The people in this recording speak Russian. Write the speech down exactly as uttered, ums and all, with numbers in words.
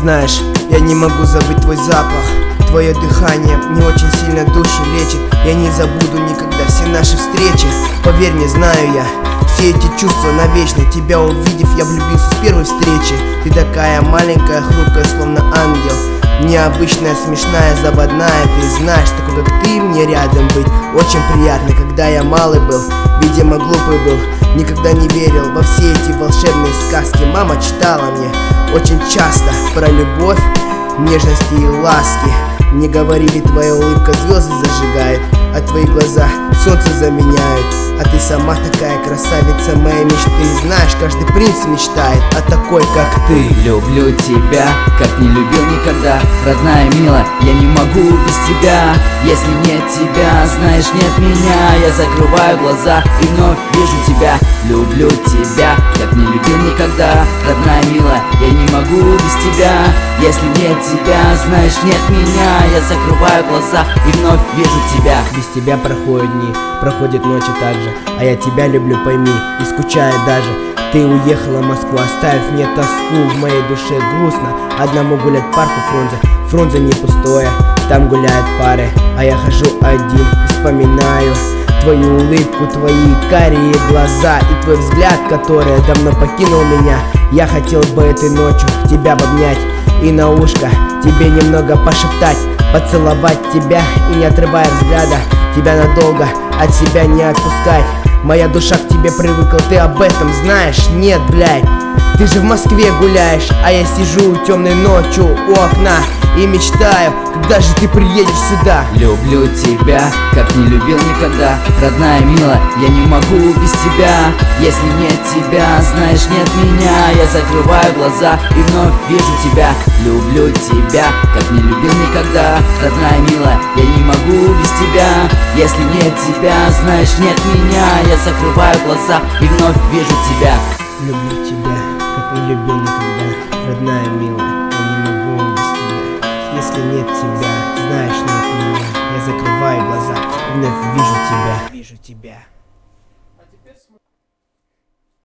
Знаешь, я не могу забыть твой запах. Твое дыхание не очень сильно душу лечит. Я не забуду никогда все наши встречи. Поверь мне, знаю я все эти чувства навечно. Тебя увидев, я влюбился с первой встречи. Ты такая маленькая, хрупкая, словно ангел. Необычная, смешная, заводная. Ты знаешь, такой как ты, мне рядом быть очень приятно. Когда я малый был, видимо глупый был, никогда не верил во все эти волшебные сказки. Мама читала мне очень часто про любовь, нежности и ласки. Мне говорили, твоя улыбка звезды зажигает, а твои глаза солнце заменяют. А ты сама такая красавица моей мечты. Знаешь, каждый принц мечтает о такой, как ты. Люблю тебя, как не любил никогда. Родная, милая, я не могу без тебя. Если нет тебя, знаешь, нет меня. Я закрываю глаза и вновь вижу тебя. Люблю тебя, как не любил никогда. Родная, милая, я не могу без тебя. Если нет тебя, знаешь, нет меня. Я закрываю глаза и вновь вижу тебя. Без тебя проходят дни, проходят ночи также. А я тебя люблю, пойми, и скучаю даже. Ты уехала в Москву, оставив мне тоску. В моей душе грустно одному гулять по парку Фрунзе. Фрунзе не пустое, там гуляют пары, а я хожу один и вспоминаю твою улыбку, твои карие глаза и твой взгляд, который давно покинул меня. Я хотел бы этой ночью тебя обнять и на ушко тебе немного пошептать, поцеловать тебя и, не отрывая взгляда, тебя надолго от себя не отпускать. Моя душа к тебе привыкла, ты об этом знаешь? Нет, блядь, ты же в Москве гуляешь, а я сижу темной ночью у окна и мечтаю, когда же ты приедешь сюда. Люблю тебя, как не любил никогда. Родная, милая, я не могу без тебя. Если нет тебя, знаешь, нет меня. Я закрываю глаза и вновь вижу тебя. Люблю тебя, как не любил никогда. Родная, милая, я не могу без тебя. Если нет тебя, знаешь, нет меня. Я закрываю глаза и вновь вижу тебя. Люблю тебя, как не любил никогда. Родная, милая, я не могу без тебя. Если нет тебя, знаешь, нет меня. Я закрываю глаза и вновь вижу тебя. Вижу тебя.